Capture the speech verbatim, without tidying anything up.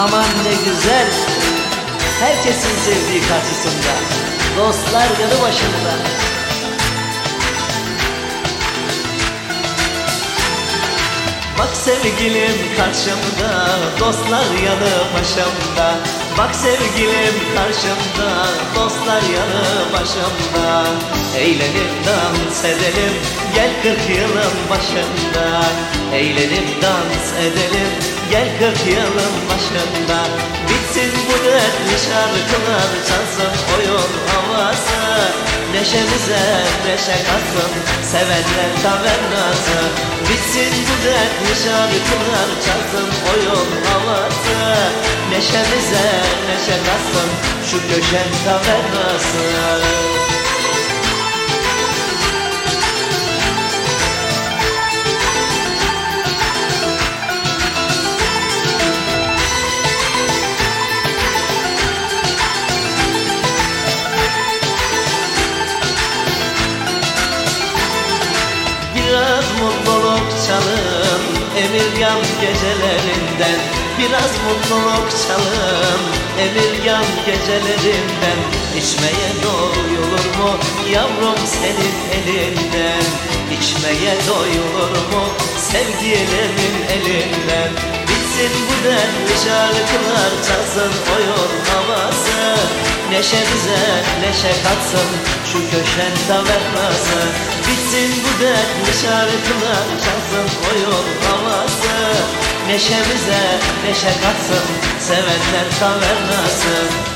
Aman ne güzel, herkesin sevdiği karşısında, dostlar yanı başında. Bak sevgilim karşımda, dostlar yanı başımda. Bak sevgilim karşımda, dostlar yanı başımda. Eğlenip dans edelim, gel kırk yılın başında. Eğlenip dans edelim, gel kırk yılın başında. Bitsin bu dertli şarkılar, çalsın oyun havası. Neşemize neşe katsın, sevenler tavernası. Bitsin bu dertli şarkılar, çalsın oyun havası. Neşemize neşe katsın, şu köşen tavernası. Biraz mutluluk çalın Emirgan gecelerinden. Biraz mutluluk çalın Emirgan gecelerinden. İçmeye doyulur mu yavrum senin elinden? İçmeye doyulur mu sevgilimin elinden? Bitsin bu dertli şarkılar, çalsın oyun havası. Neşemize neşe katsın, şu köşen tavernası. Bitsin bu dertli şarkılar, çalsın oyun havası. Neşemize neşe katsın, sevenler tavernası.